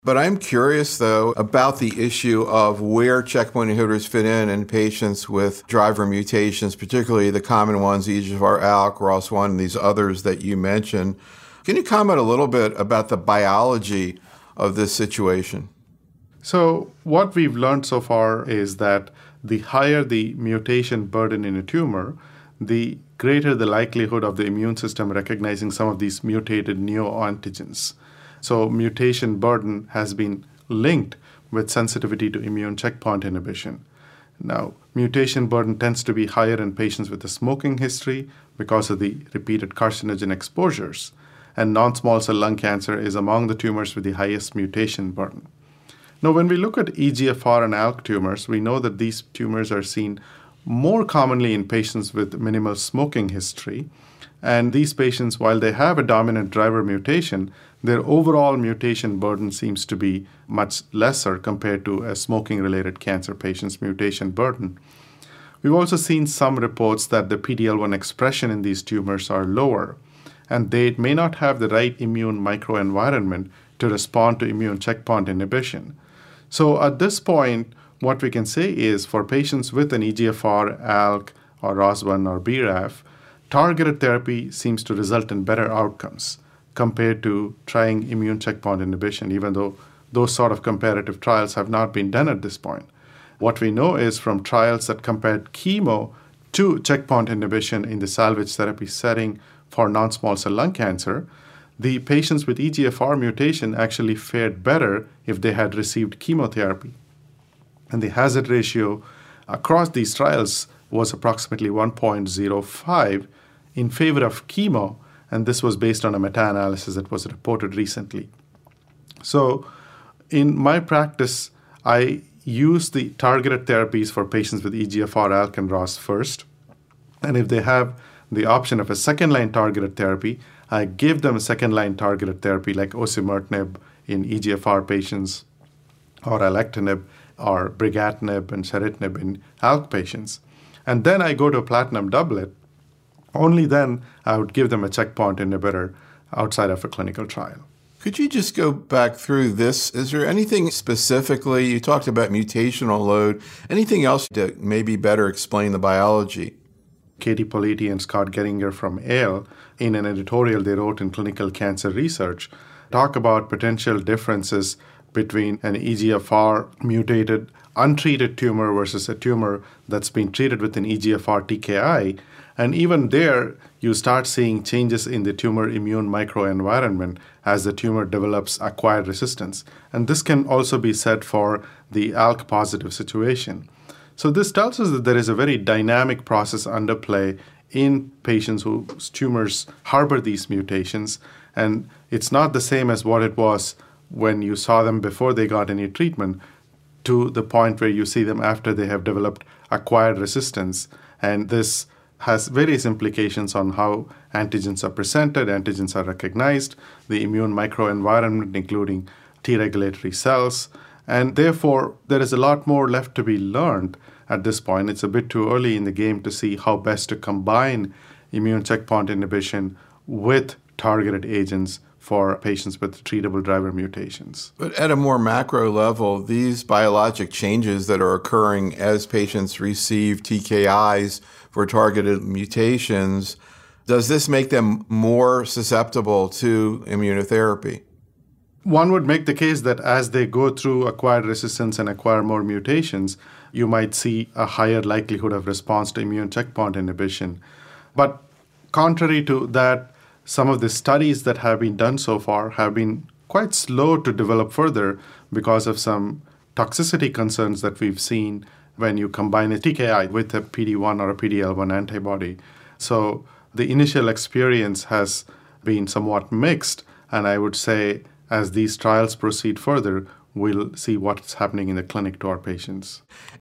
But I'm curious, though, about the issue of where checkpoint inhibitors fit in patients with driver mutations, particularly the common ones, EGFR, ALK, ROS1, and these others that you mentioned. Can you comment a little bit about the biology of this situation? So what we've learned so far is that the higher the mutation burden in a tumor, the greater the likelihood of the immune system recognizing some of these mutated neoantigens. So mutation burden has been linked with sensitivity to immune checkpoint inhibition. Now, mutation burden tends to be higher in patients with a smoking history because of the repeated carcinogen exposures. And non-small cell lung cancer is among the tumors with the highest mutation burden. Now, when we look at EGFR and ALK tumors, we know that these tumors are seen more commonly in patients with minimal smoking history. And these patients, while they have a dominant driver mutation, their overall mutation burden seems to be much lesser compared to a smoking-related cancer patient's mutation burden. We've also seen some reports that the PD-L1 expression in these tumors are lower, and they may not have the right immune microenvironment to respond to immune checkpoint inhibition. So at this point, what we can say is for patients with an EGFR, ALK, or ROS1 or BRAF, targeted therapy seems to result in better outcomes compared to trying immune checkpoint inhibition, even though those sort of comparative trials have not been done at this point. What we know is from trials that compared chemo to checkpoint inhibition in the salvage therapy setting for non-small cell lung cancer, the patients with EGFR mutation actually fared better if they had received chemotherapy. And the hazard ratio across these trials was approximately 1.05 in favor of chemo, and this was based on a meta-analysis that was reported recently. So in my practice, I use the targeted therapies for patients with EGFR, ALK, and ROS first. And if they have the option of a second-line targeted therapy, I give them a second-line targeted therapy like osimertinib in EGFR patients, or alectinib, or brigatinib and ceritinib in ALK patients. And then I go to a platinum doublet. Only then I would give them a checkpoint inhibitor outside of a clinical trial. Could you just go back through this? Is there anything specifically, you talked about mutational load, anything else to maybe better explain the biology? Katie Politi and Scott Geringer from Yale, in an editorial they wrote in Clinical Cancer Research, talk about potential differences between an EGFR mutated untreated tumor versus a tumor that's been treated with an EGFR TKI. And even there, you start seeing changes in the tumor immune microenvironment as the tumor develops acquired resistance. And this can also be said for the ALK positive situation. So this tells us that there is a very dynamic process underplay in patients whose tumors harbor these mutations. And it's not the same as what it was when you saw them before they got any treatment to the point where you see them after they have developed acquired resistance. And this has various implications on how antigens are presented, antigens are recognized, the immune microenvironment, including T regulatory cells. And therefore, there is a lot more left to be learned at this point. It's a bit too early in the game to see how best to combine immune checkpoint inhibition with targeted agents for patients with treatable driver mutations. But at a more macro level, these biologic changes that are occurring as patients receive TKIs for targeted mutations, does this make them more susceptible to immunotherapy? One would make the case that as they go through acquired resistance and acquire more mutations, you might see a higher likelihood of response to immune checkpoint inhibition. But contrary to that, some of the studies that have been done so far have been quite slow to develop further because of some toxicity concerns that we've seen when you combine a TKI with a PD-1 or a PD-L1 antibody. So the initial experience has been somewhat mixed, and I would say as these trials proceed further, we'll see what's happening in the clinic to our patients.